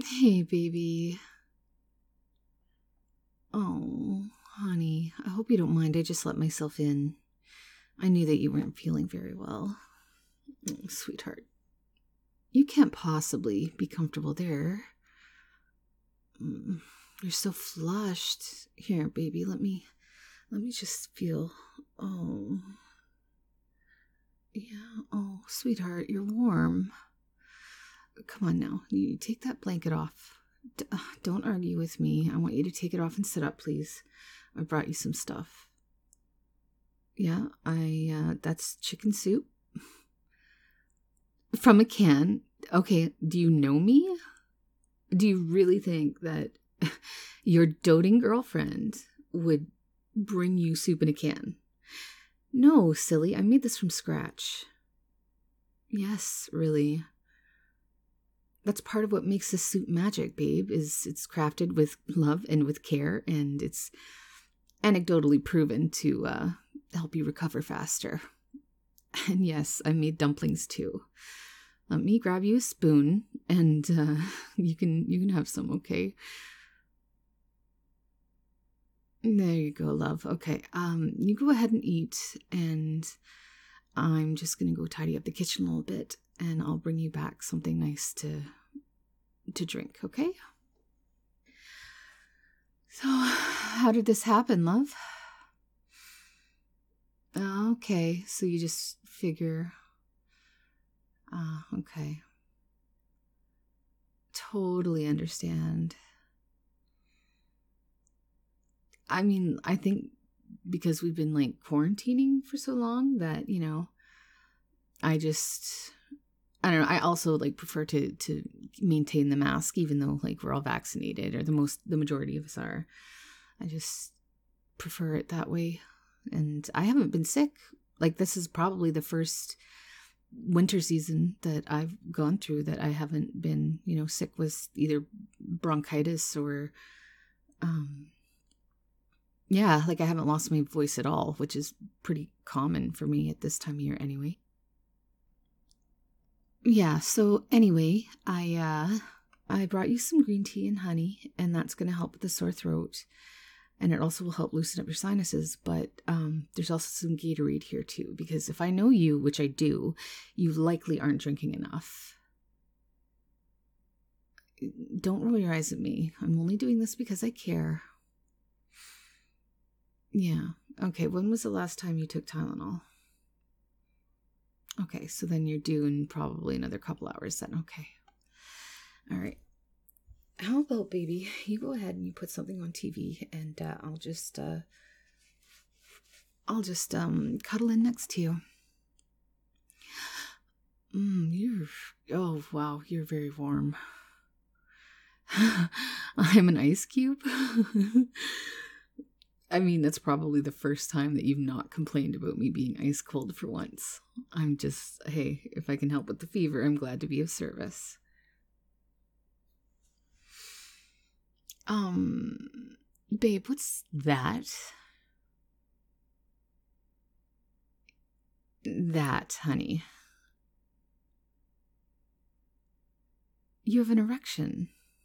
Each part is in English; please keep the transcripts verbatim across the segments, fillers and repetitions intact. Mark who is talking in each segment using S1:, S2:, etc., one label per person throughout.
S1: Hey, baby. Oh, honey, I hope you don't mind. I just let myself in. I knew that you weren't feeling very well. Oh, sweetheart. You can't possibly be comfortable there. You're so flushed. Here, baby, let me let me just feel. Oh. Yeah. Oh, sweetheart, you're warm. Come on now. You take that blanket off. D- don't argue with me. I want you to take it off and sit up, please. I brought you some stuff. Yeah, I, uh, that's chicken soup. From a can. Okay, do you know me? Do you really think that your doting girlfriend would bring you soup in a can? No, silly. I made this from scratch. Yes, really. That's part of what makes this soup magic, babe, is it's crafted with love and with care, and it's anecdotally proven to uh, help you recover faster. And yes, I made dumplings too. Let me grab you a spoon, and uh, you can you can have some, okay? There you go, love. Okay, um, you go ahead and eat, and I'm just gonna go tidy up the kitchen a little bit, and I'll bring you back something nice to to drink, okay? So, how did this happen, love? Okay, so you just figure... Ah, okay. Totally understand. I mean, I think because we've been, like, quarantining for so long that, you know, I just... I don't know, I also, like, prefer to, to maintain the mask, even though, like, we're all vaccinated, or the most, the majority of us are. I just prefer it that way. And I haven't been sick. Like, this is probably the first winter season that I've gone through that I haven't been, you know, sick with either bronchitis or, um, yeah, like I haven't lost my voice at all, which is pretty common for me at this time of year anyway. Yeah, so anyway, I, uh, I brought you some green tea and honey, and that's going to help with the sore throat. And it also will help loosen up your sinuses, but um, there's also some Gatorade here too, because if I know you, which I do, you likely aren't drinking enough. Don't roll your eyes at me. I'm only doing this because I care. Yeah. Okay, when was the last time you took Tylenol? Okay, so then you're due in probably another couple hours then. Okay. All right. How about, baby, you go ahead and you put something on T V, and uh, I'll just, uh, I'll just, um, cuddle in next to you. Mmm, you're, oh, wow, you're very warm. I'm an ice cube? I mean, that's probably the first time that you've not complained about me being ice cold for once. I'm just, hey, if I can help with the fever, I'm glad to be of service. Um, babe, what's that? That, honey. You have an erection.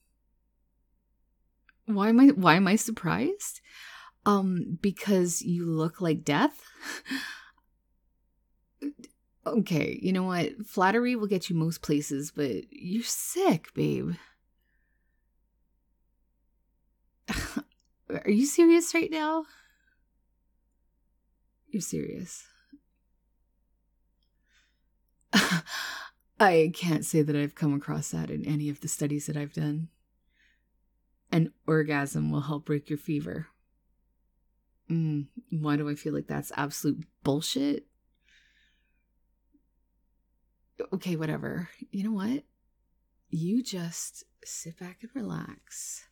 S1: Why am I, why am I surprised? Um, because you look like death? Okay, you know what? Flattery will get you most places, but you're sick, babe. Are you serious right now? You're serious. I can't say that I've come across that in any of the studies that I've done. An orgasm will help break your fever. Mm, why do I feel like that's absolute bullshit? Okay, whatever. You know what? You just sit back and relax.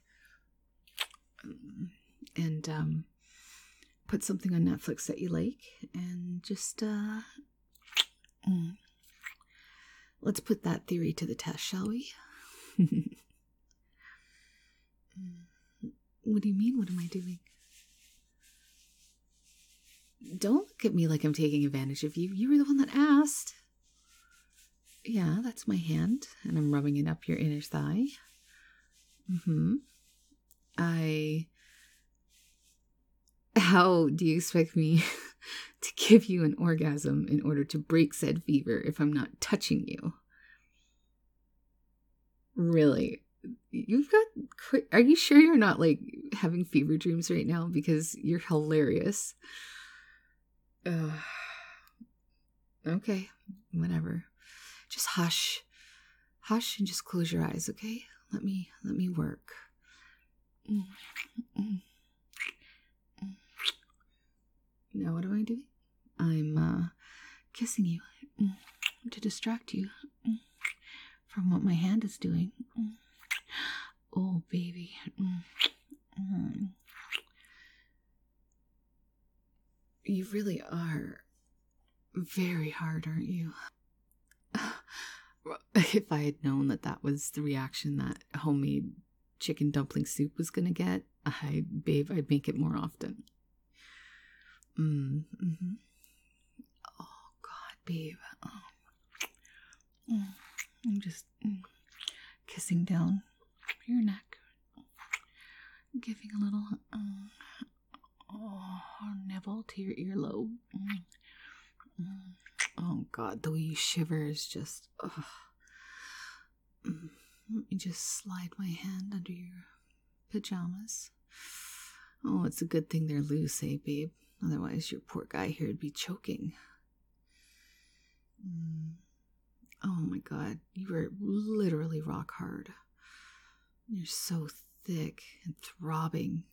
S1: And um, put something on Netflix that you like. And just, uh... Mm. Let's put that theory to the test, shall we? What do you mean? What am I doing? Don't look at me like I'm taking advantage of you. You were the one that asked. Yeah, that's my hand, and I'm rubbing it up your inner thigh. Mm-hmm. I... How do you expect me to give you an orgasm in order to break said fever if I'm not touching you? Really? You've got... Are you sure you're not, like, having fever dreams right now? Because you're hilarious. Ugh. Okay, whatever. Just hush. Hush and just close your eyes, okay? Let me, let me work. Mm. Mm. Now what am I doing? I'm uh, kissing you mm, to distract you mm, from what my hand is doing. Mm. Oh, baby. Mm. Mm. You really are very hard, aren't you? If I had known that that was the reaction that homemade chicken dumpling soup was going to get, I, babe, I'd make it more often. Mm, mm-hmm. Oh, God, babe. Oh. Mm. I'm just mm, kissing down your neck. Giving a little uh, oh, nibble to your earlobe. Mm. Mm. Oh, God, the way you shiver is just... Ugh. Mm. Let me just slide my hand under your pajamas. Oh, it's a good thing they're loose, eh, babe? Otherwise, your poor guy here would be choking. Mm. Oh my God, you are literally rock hard. You're so thick and throbbing.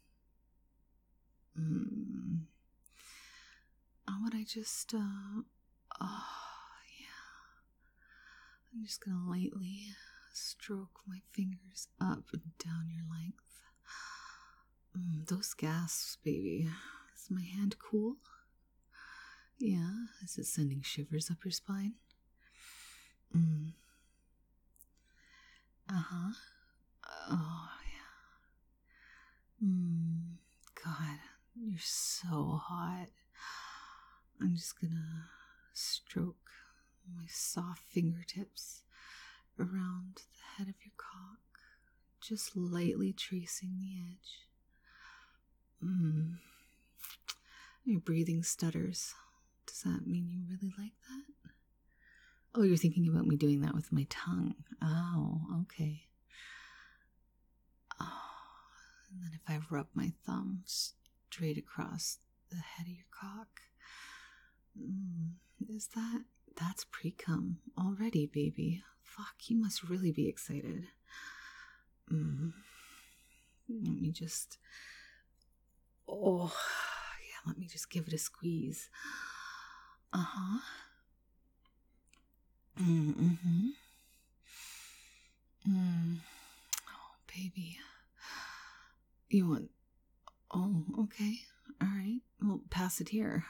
S1: Mm. Oh, would I just, uh, oh, yeah. I'm just gonna lightly stroke my fingers up and down your length. Mm, those gasps, baby. Is my hand cool? Yeah, is it sending shivers up your spine? Mm. Uh-huh. Oh, yeah. Mm. God, you're so hot. I'm just gonna stroke my soft fingertips around the head of your cock, just lightly tracing the edge. Mm. Your breathing stutters. Does that mean you really like that? Oh, you're thinking about me doing that with my tongue. Oh, okay. Oh, and then if I rub my thumb straight across the head of your cock, mm, is that, that's pre-cum already, baby. Fuck, you must really be excited. Mm. Let me just, oh, yeah, let me just give it a squeeze. Uh-huh. Mm-hmm. Mm. Oh, baby. You want... Oh, okay. All right. Well, pass it here.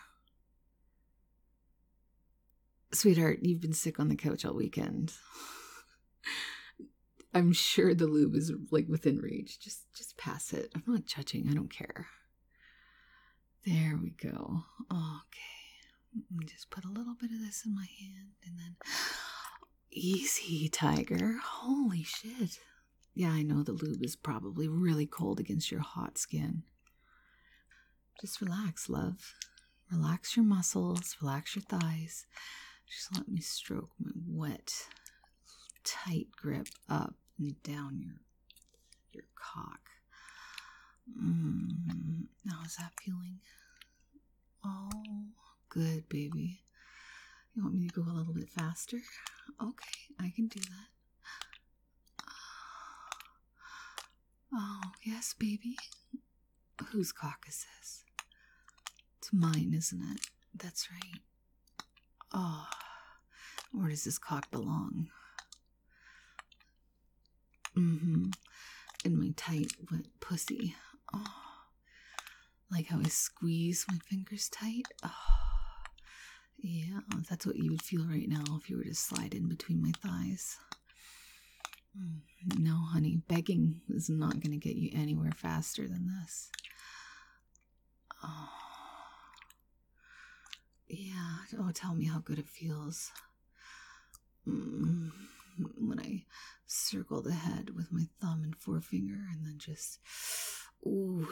S1: Sweetheart, you've been sick on the couch all weekend. I'm sure the lube is, like, within reach. Just, just pass it. I'm not judging. I don't care. There we go. Okay. Let me just put a little bit of this in my hand and then... Easy, tiger. Holy shit. Yeah, I know the lube is probably really cold against your hot skin. Just relax, love. Relax your muscles, relax your thighs. Just let me stroke my wet, tight grip up and down your your cock. Mm, how's that feeling? Oh, good, baby. You want me to go a little bit faster? Okay, I can do that. Oh, yes, baby. Whose cock is this? It's mine, isn't it? That's right. Oh, where does this cock belong? Mm-hmm. In my tight, wet pussy. Oh, like how I squeeze my fingers tight. Oh, yeah, that's what you would feel right now if you were to slide in between my thighs. No, honey, begging is not going to get you anywhere faster than this. Oh, yeah. Oh, tell me how good it feels. Mm, when I circle the head with my thumb and forefinger, and then just, ooh,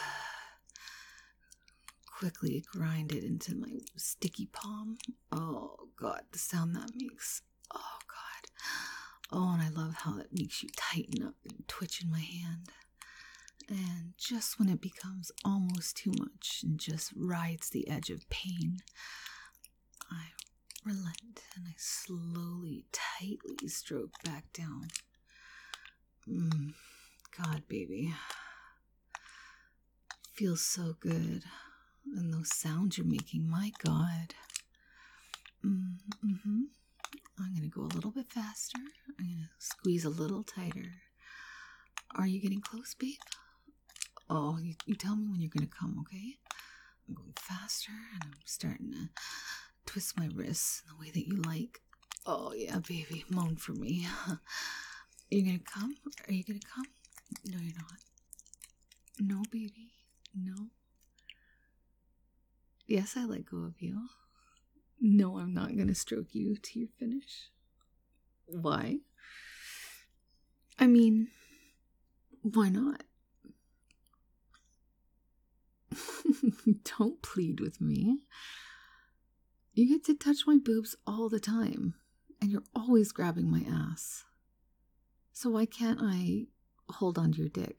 S1: quickly grind it into my sticky palm. Oh, God, the sound that makes. Oh, God. Oh, and I love how it makes you tighten up and twitch in my hand. And just when it becomes almost too much and just rides the edge of pain, I relent and I slowly, tightly stroke back down. Mm, God, baby. Feels so good. And those sounds you're making, my God. Mm, mm-hmm. I'm going to go a little bit faster. I'm going to squeeze a little tighter. Are you getting close, babe? Oh, you, you tell me when you're going to come, okay? I'm going faster, and I'm starting to twist my wrists in the way that you like. Oh, yeah, baby, moan for me. Are you going to come? Are you going to come? No, you're not. No, baby. No. Yes, I let go of you. No, I'm not going to stroke you till you finish. Why? I mean, why not? Don't plead with me. You get to touch my boobs all the time, and you're always grabbing my ass. So why can't I hold onto your dick?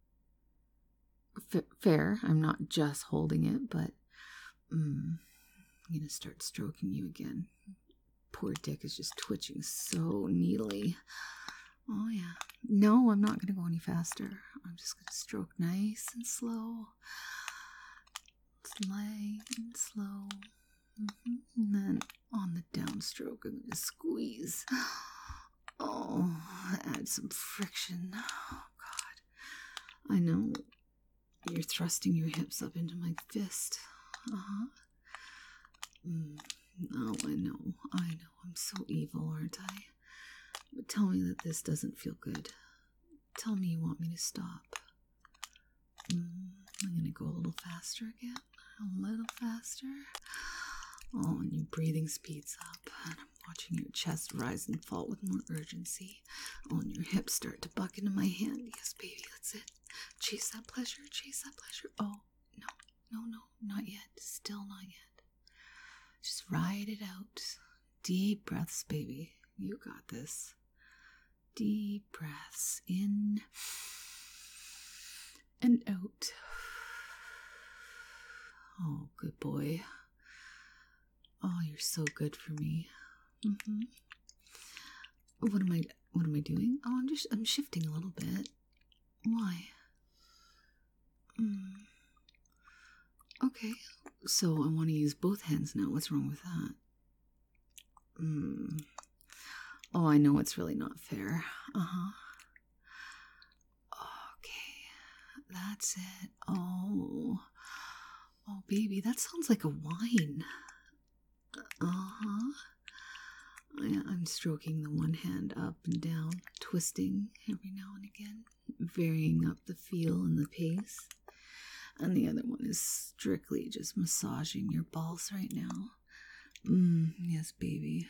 S1: F- fair, I'm not just holding it, but mm, I'm gonna start stroking you again. Poor dick is just twitching so needly. Oh yeah. No, I'm not gonna go any faster. I'm just gonna stroke nice and slow. Light and slow. Mm-hmm. And then on the downstroke, I'm gonna squeeze. Oh, add some friction. Oh God. I know. You're thrusting your hips up into my fist. Uh-huh. Mm. Oh, I know. I know. I'm so evil, aren't I? But tell me that this doesn't feel good. Tell me you want me to stop. Mm. I'm gonna go a little faster again. A little faster. Oh, and your breathing speeds up. And I'm watching your chest rise and fall with more urgency. Oh, and your hips start to buck into my hand. Yes, baby, that's it. Chase that pleasure. Chase that pleasure. Oh, no, no, no, not yet. Still not yet. Just ride it out. Deep breaths, baby. You got this. Deep breaths in and out. Oh, good boy. Oh, you're so good for me. Mm-hmm. What am I? What am I doing? Oh, I'm just. I'm shifting a little bit. Why? Mm. Okay. So I want to use both hands now. What's wrong with that? Mm. Oh, I know it's really not fair. Uh huh. Okay, that's it. Oh. Oh, baby, that sounds like a whine. Uh-huh. I, I'm stroking the one hand up and down, twisting every now and again, varying up the feel and the pace. And the other one is strictly just massaging your balls right now. Mmm, yes, baby.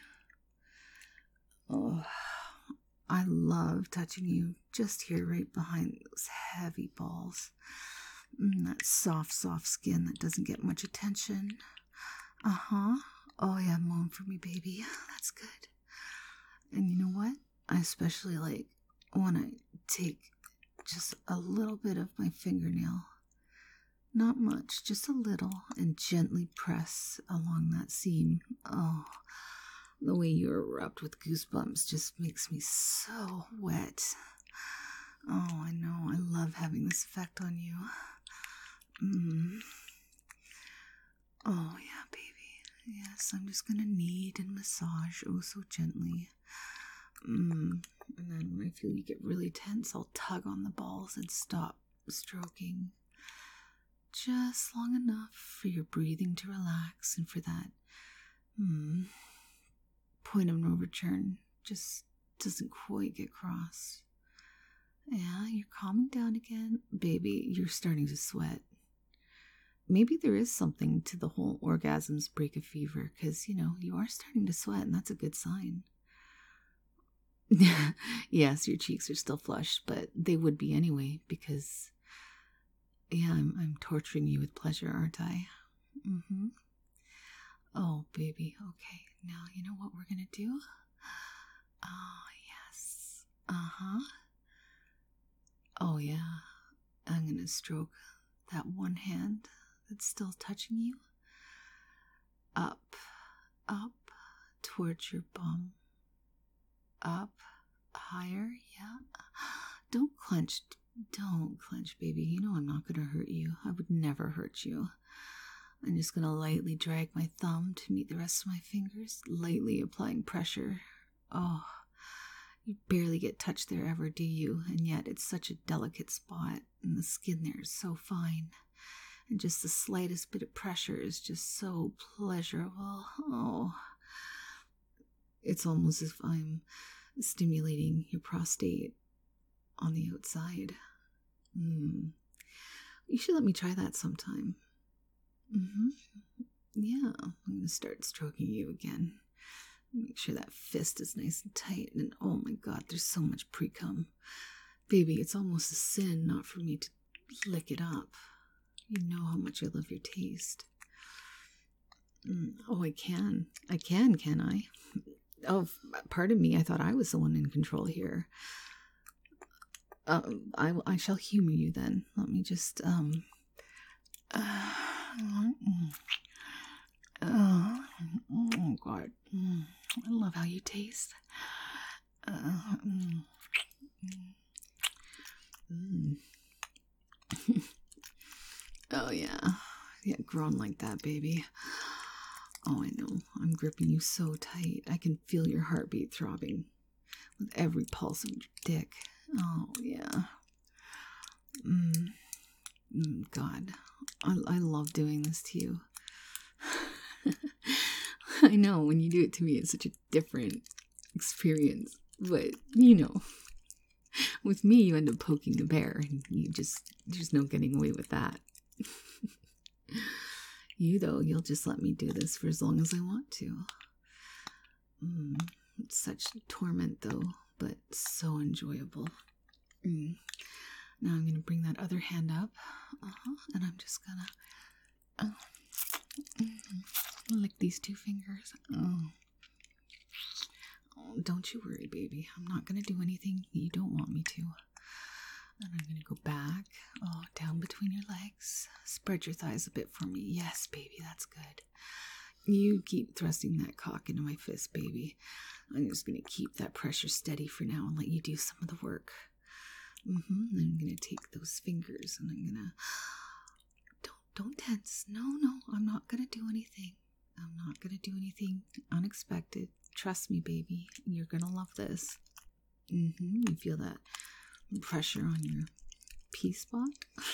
S1: Oh, I love touching you just here right behind those heavy balls. Mm, that soft, soft skin that doesn't get much attention. Uh-huh. Oh, yeah, moan for me, baby. That's good. And you know what? I especially like when I take just a little bit of my fingernail, not much, just a little, and gently press along that seam. Oh, the way you erupt with goosebumps just makes me so wet. Oh, I know. I love having this effect on you. Mm. Oh, yeah, baby. Yes, I'm just gonna knead and massage oh so gently. Mm. And then when I feel you get really tense, I'll tug on the balls and stop stroking. Just long enough for your breathing to relax and for that mm, point of no return just doesn't quite get crossed. Yeah, you're calming down again. Baby, you're starting to sweat. Maybe there is something to the whole orgasms break a fever, because, you know, you are starting to sweat, and that's a good sign. Yes, your cheeks are still flushed, but they would be anyway because, yeah, I'm, I'm torturing you with pleasure, aren't I? Mm-hmm. Oh, baby. Okay, now you know what we're gonna do? Oh, yes. Uh-huh. Oh, yeah. I'm gonna stroke that one hand that's still touching you. Up, up, towards your bum. Up, higher, yeah. Don't clench, don't clench, baby. You know I'm not gonna hurt you. I would never hurt you. I'm just gonna lightly drag my thumb to meet the rest of my fingers, lightly applying pressure. Oh, you barely get touched there ever, do you? And yet it's such a delicate spot, and the skin there is so fine. And just the slightest bit of pressure is just so pleasurable. Oh, it's almost as if I'm stimulating your prostate on the outside. Mm. You should let me try that sometime. Mm-hmm. Yeah, I'm going to start stroking you again. Make sure that fist is nice and tight. And oh my God, there's so much pre-cum. Baby, it's almost a sin not for me to lick it up. You know how much I love your taste. Mm. Oh, I can. I can, can I? Oh, pardon me. I thought I was the one in control here. Uh, I, I shall humor you then. Let me just, um... Uh, oh, oh, God. I love how you taste. Uh, mm, mm. Oh, yeah. Yeah, grown like that, baby. Oh, I know. I'm gripping you so tight. I can feel your heartbeat throbbing with every pulse of your dick. Oh, yeah. Mm. Mm, God, I, I love doing this to you. I know, when you do it to me, it's such a different experience. But, you know, with me, you end up poking the bear, and you just, there's no getting away with that. You, though, you'll just let me do this for as long as I want to. Mm, it's such torment, though, but so enjoyable. Mm. Now I'm going to bring that other hand up, uh-huh, and I'm just going to uh, mm, lick these two fingers. Oh. Oh, don't you worry, baby. I'm not going to do anything you don't want me to. And I'm going to go back, oh, down between your legs. Spread your thighs a bit for me. Yes, baby, that's good. You keep thrusting that cock into my fist, baby. I'm just going to keep that pressure steady for now and let you do some of the work. Mm-hmm. I'm gonna take those fingers and I'm gonna don't don't tense. No, no, I'm not gonna do anything. I'm not gonna do anything unexpected. Trust me, baby. You're gonna love this. Mm-hmm. You feel that pressure on your P spot.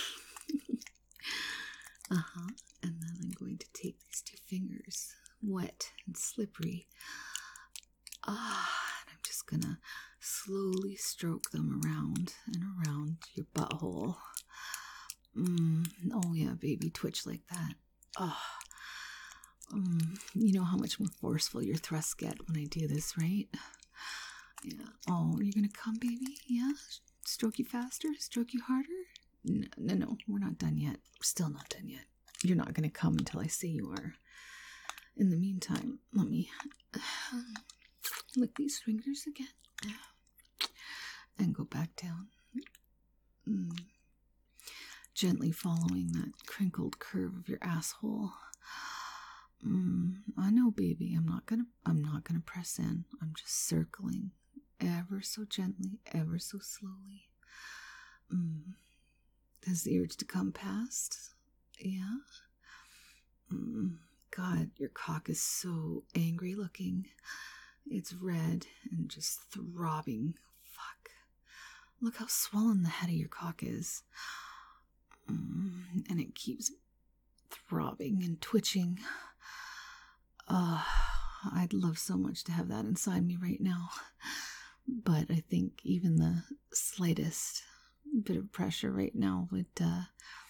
S1: Uh-huh. And then I'm going to take these two fingers, wet and slippery. Ah, and I'm just gonna slowly stroke them around and around your butthole. Mm, oh yeah, baby, twitch like that. Oh, mm, you know how much more forceful your thrusts get when I do this, right? Yeah. Oh, you're gonna come, baby? Yeah? Stroke you faster? Stroke you harder? No, no, no, we're not done yet. We're still not done yet. You're not gonna come until I say you are. In the meantime, let me lick these fingers again. And go back down. Mm. Gently following that crinkled curve of your asshole. Mm. I know, baby. I'm not gonna I'm not gonna press in. I'm just circling ever so gently, ever so slowly. Mm. Has the urge to come past? Yeah? Mm. God, your cock is so angry looking. It's red and just throbbing. Fuck. Look how swollen the head of your cock is. Mm, and it keeps throbbing and twitching. Uh, I'd love so much to have that inside me right now. But I think even the slightest bit of pressure right now would, uh,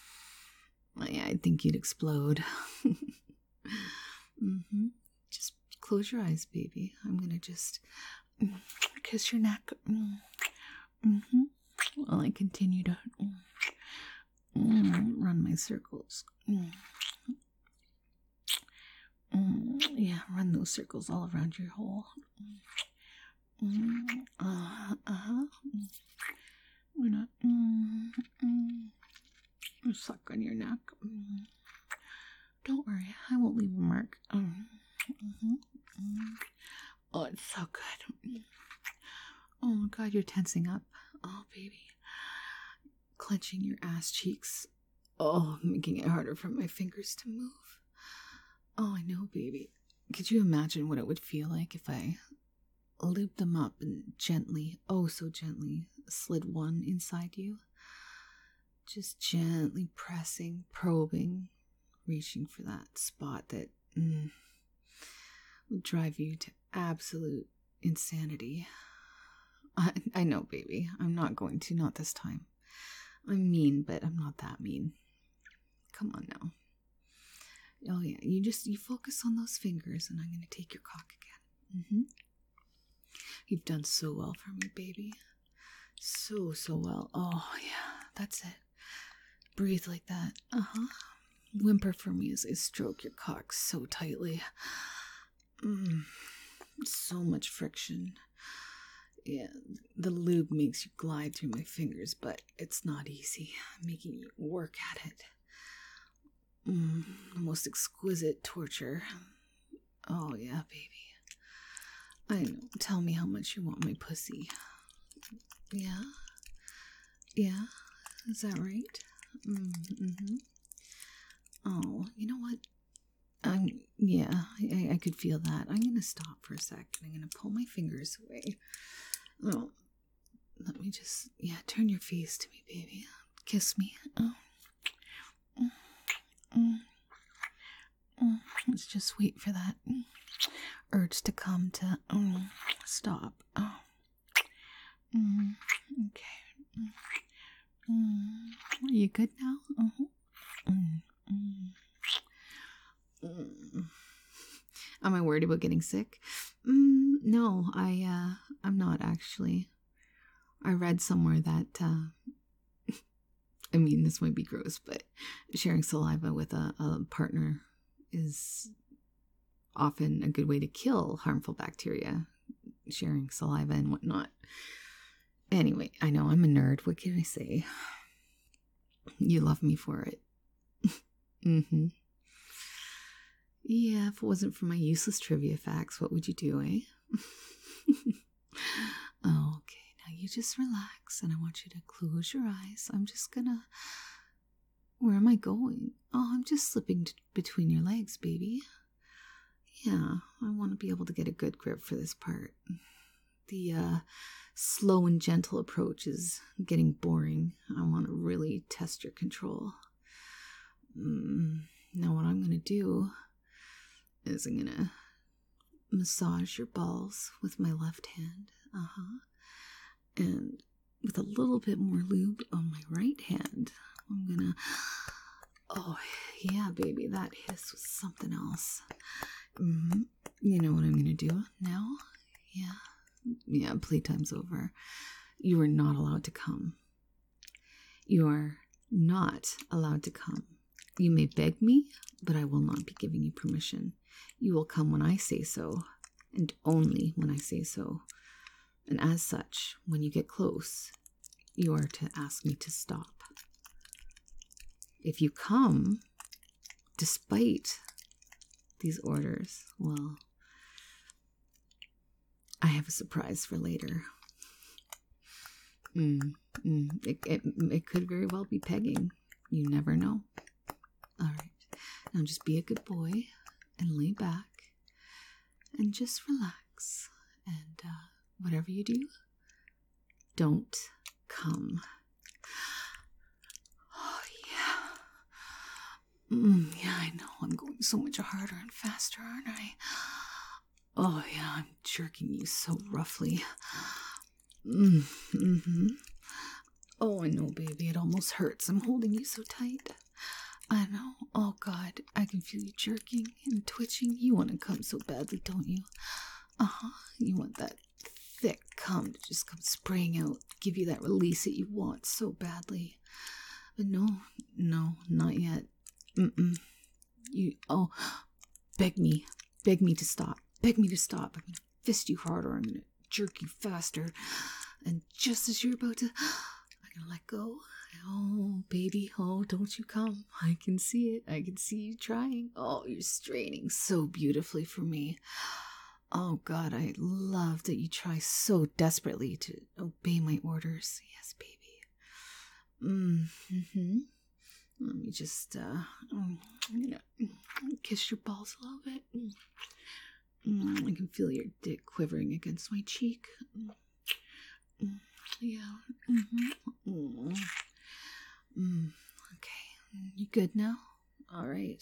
S1: I think you'd explode. Mm-hmm. Just close your eyes, baby. I'm gonna just kiss your neck. Mm-hmm. While I continue to mm, run my circles. Mm. Mm, yeah, run those circles all around your hole. Mm, uh, uh-huh. We're not. Mm, mm. Suck on your neck. Mm. Don't worry, I won't leave a mark. Mm, mm-hmm, mm. Oh, it's so good. Oh my God, you're tensing up. Oh, baby. Clenching your ass cheeks. Oh, making it harder for my fingers to move. Oh, I know, baby. Could you imagine what it would feel like if I looped them up and gently, oh so gently, slid one inside you? Just gently pressing, probing, reaching for that spot that mm, would drive you to absolute insanity. I, I know, baby. I'm not going to, not this time. I'm mean, but I'm not that mean. Come on now. Oh yeah, you just, you focus on those fingers and I'm going to take your cock again. Mm-hmm. You've done so well for me, baby. So, so well. Oh yeah, that's it. Breathe like that. Uh-huh. Whimper for me as I stroke your cock so tightly. Mm. So much friction. Yeah, the lube makes you glide through my fingers, but it's not easy. I'm making you work at it. Mm, the most exquisite torture. Oh, yeah, baby. I know. Tell me how much you want my pussy. Yeah? Yeah? Is that right? Mm-hmm. Oh, you know what? I'm, yeah, I, I could feel that. I'm going to stop for a sec. I'm going to pull my fingers away. Oh, let me just, yeah, turn your face to me, baby. Kiss me. Oh. Mm, mm, mm. Let's just wait for that urge to come to mm, stop. Oh. Mm, okay. Mm, mm. Are you good now? Uh-huh. Mm, mm. Mm. Am I worried about getting sick? Mm, no, I, uh, I'm not actually. I read somewhere that, uh, I mean, this might be gross, but sharing saliva with a, a partner is often a good way to kill harmful bacteria. Sharing saliva and whatnot. Anyway, I know I'm a nerd. What can I say? You love me for it. Mm-hmm. Yeah, if it wasn't for my useless trivia facts, what would you do, eh? Oh, okay, now you just relax, and I want you to close your eyes. I'm just gonna... Where am I going? Oh, I'm just slipping t- between your legs, baby. Yeah, I want to be able to get a good grip for this part. The, uh, slow and gentle approach is getting boring. I want to really test your control. Mm, now what I'm gonna do is I'm gonna massage your balls with my left hand, uh-huh, and with a little bit more lube on my right hand, I'm gonna, oh, yeah, baby, that hiss was something else. Mm-hmm. You know what I'm gonna do now? Yeah, yeah, playtime's over. You are not allowed to come. You are not allowed to come. You may beg me, but I will not be giving you permission. You will come when I say so, and only when I say so. And as such, when you get close, you are to ask me to stop. If you come, despite these orders, well, I have a surprise for later. Mm, mm, it, it, it could very well be pegging. You never know. All right, now just be a good boy and lay back and just relax. And uh, whatever you do, don't come. Oh, yeah. Mm, yeah, I know. I'm going so much harder and faster, aren't I? Oh, yeah, I'm jerking you so roughly. Mm, mm-hmm. Oh, I know, baby. It almost hurts. I'm holding you so tight. I know. Oh, God. I can feel you jerking and twitching. You want to come so badly, don't you? Uh-huh. You want that thick cum to just come spraying out, give you that release that you want so badly. But no, no, not yet. Mm-mm. You, oh, beg me, beg me to stop, beg me to stop. I'm gonna fist you harder, I'm gonna jerk you faster. And just as you're about to, I'm gonna let go. Oh, baby, oh, don't you come. I can see it. I can see you trying. Oh, you're straining so beautifully for me. Oh, God, I love that you try so desperately to obey my orders. Yes, baby. Mm-hmm. Let me just, uh, I'm gonna kiss your balls a little bit. Mm, I can feel your dick quivering against my cheek. Mm, yeah. Mm-hmm. Mm. Mm, okay, you good now? All right.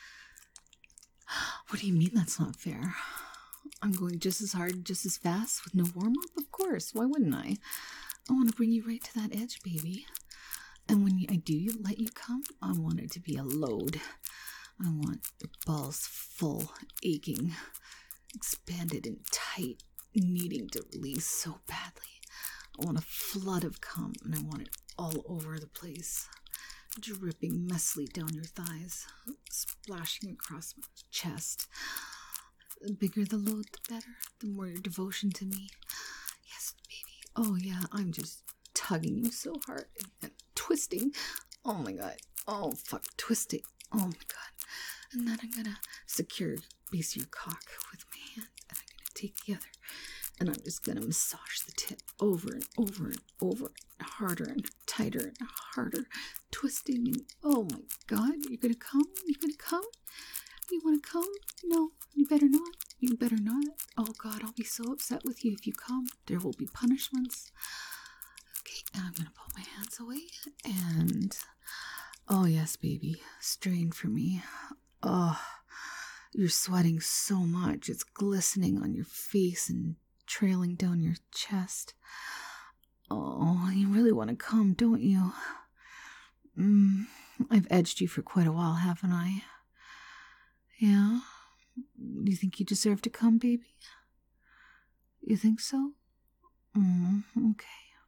S1: What do you mean that's not fair? I'm going just as hard, just as fast, with no warm-up? Of course, why wouldn't I? I want to bring you right to that edge, baby. And when I do let you come, I want it to be a load. I want your balls full, aching, expanded and tight, needing to release so badly. I want a flood of cum, and I want it all over the place, dripping messily down your thighs, splashing across my chest. The bigger the load, the better, the more your devotion to me. Yes, baby. Oh, yeah, I'm just tugging you so hard and, and twisting. Oh, my God. Oh, fuck, twisting. Oh, my God. And then I'm going to secure base of your cock with my hand, and I'm going to take the other. And I'm just going to massage the tip over and over and over, harder and tighter and harder, twisting. And oh my God, you're going to come? You're going to come? You want to come? No, you better not. You better not. Oh God, I'll be so upset with you if you come. There will be punishments. Okay, and I'm going to pull my hands away. And oh yes, baby, strain for me. Oh, you're sweating so much. It's glistening on your face and trailing down your chest. Oh, you really want to come, don't you? Mm, I've edged you for quite a while, haven't I? Yeah? Do you think you deserve to come, baby? You think so? Mm, okay.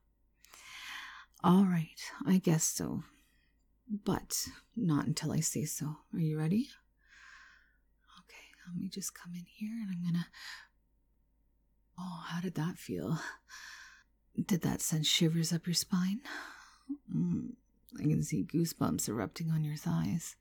S1: All right, I guess so. But not until I say so. Are you ready? Okay, let me just come in here and I'm gonna... Oh, how did that feel? Did that send shivers up your spine? Mm, I can see goosebumps erupting on your thighs.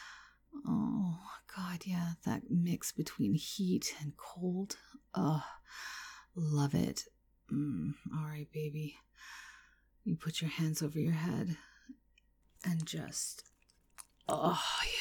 S1: Oh, God, yeah, that mix between heat and cold. Oh, love it. Mm, all right, baby. You put your hands over your head and just... Oh,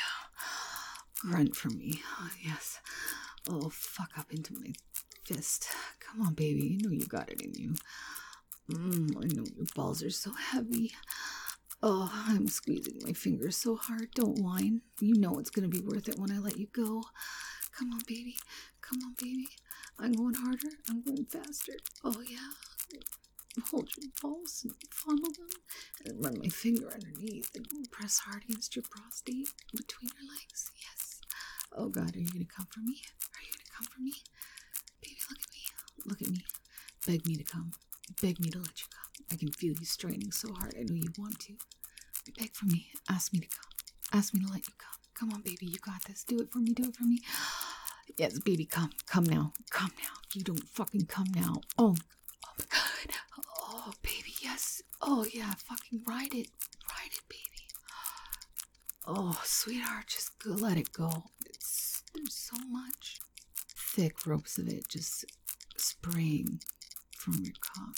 S1: yeah. Grunt for me. Oh, yes. Oh, fuck up into my fist. Come on, baby. You know you got it in you. Mm, I know your balls are so heavy. Oh, I'm squeezing my fingers so hard. Don't whine. You know it's going to be worth it when I let you go. Come on, baby. Come on, baby. I'm going harder. I'm going faster. Oh, yeah. Hold your balls and fondle them and run my finger underneath and press hard against your prostate between your legs. Yes. Oh, God, are you going to come for me? Are you going to come for me? Baby, look at me. Look at me. Beg me to come. Beg me to let you come. I can feel you straining so hard. I know you want to. Beg for me. Ask me to come. Ask me to let you come. Come on, baby. You got this. Do it for me. Do it for me. Yes, baby, come. Come now. Come now. You don't fucking come now. Oh, oh my God. Oh, baby, yes. Oh, yeah. Fucking ride it. Ride it, baby. Oh, sweetheart, just go, let it go. It's, there's so much. Thick ropes of it just spraying from your cock.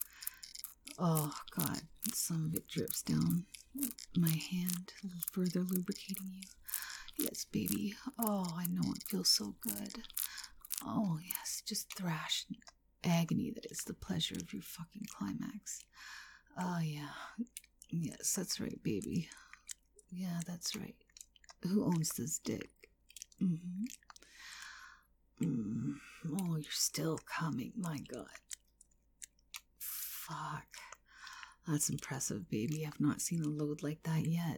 S1: Oh, God. Some of it drips down my hand, further lubricating you. Yes, baby. Oh, I know it feels so good. Oh, yes. Just thrash and agony that is the pleasure of your fucking climax. Oh, yeah. Yes, that's right, baby. Yeah, that's right. Who owns this dick? Mm-hmm. Mm. Oh, you're still coming. My God. Fuck. That's impressive, baby. I've not seen a load like that yet.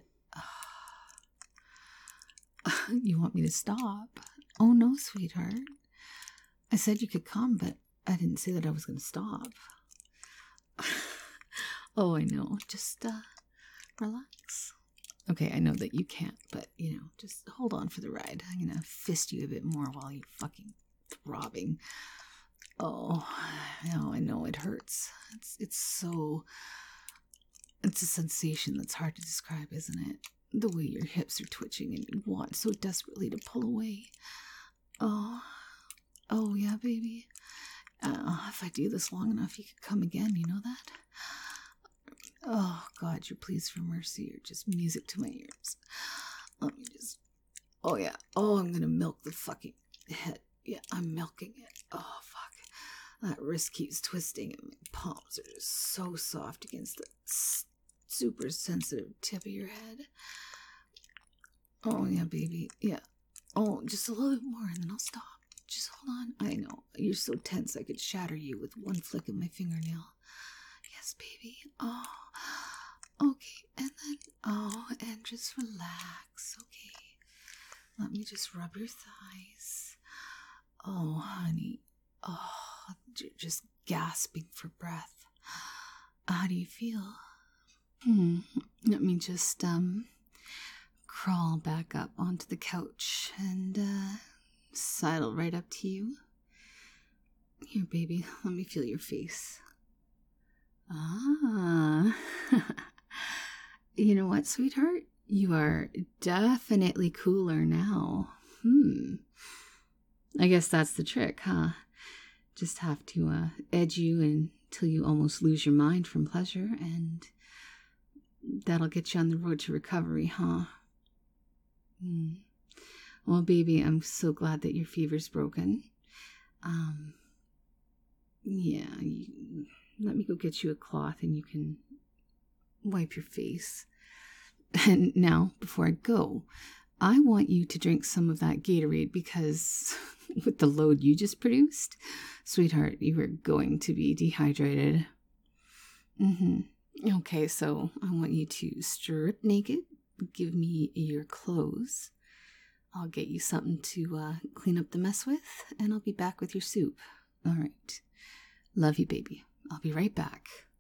S1: You want me to stop? Oh, no, sweetheart. I said you could come, but I didn't say that I was going to stop. Oh, I know. Just uh, relax. Okay, I know that you can't, but, you know, just hold on for the ride. I'm going to fist you a bit more while you're fucking throbbing. Oh, no, I know it hurts. It's, it's so... It's a sensation that's hard to describe, isn't it? The way your hips are twitching and you want so desperately to pull away. Oh, oh yeah, baby. Uh, if I do this long enough, you could come again, you know that? Oh, God, you're pleased for mercy. You're just music to my ears. Let me just... Oh, yeah. Oh, I'm gonna milk the fucking head. Yeah, I'm milking it. Oh, fuck. That wrist keeps twisting and my palms are just so soft against the super sensitive tip of your head. Oh, yeah, baby. Yeah. Oh, just a little bit more and then I'll stop. Just hold on. I know. You're so tense I could shatter you with one flick of my fingernail. Yes, baby. Oh, okay. And then, oh, and just relax. Okay. Let me just rub your thighs. Oh, honey. Oh, you're just gasping for breath. How do you feel? Hmm. Let me just, um, crawl back up onto the couch and, uh, sidle right up to you. Here, baby, let me feel your face. Ah. You know what, sweetheart? You are definitely cooler now. Hmm. I guess that's the trick, huh? Just have to uh, edge you until you almost lose your mind from pleasure, and that'll get you on the road to recovery, huh? Hmm. Well, baby, I'm so glad that your fever's broken. Um, yeah, you, let me go get you a cloth and you can wipe your face. And now, before I go, I want you to drink some of that Gatorade because with the load you just produced, sweetheart, you are going to be dehydrated. Mm-hmm. Okay, so I want you to strip naked, give me your clothes. I'll get you something to uh, clean up the mess with, and I'll be back with your soup. All right. Love you, baby. I'll be right back.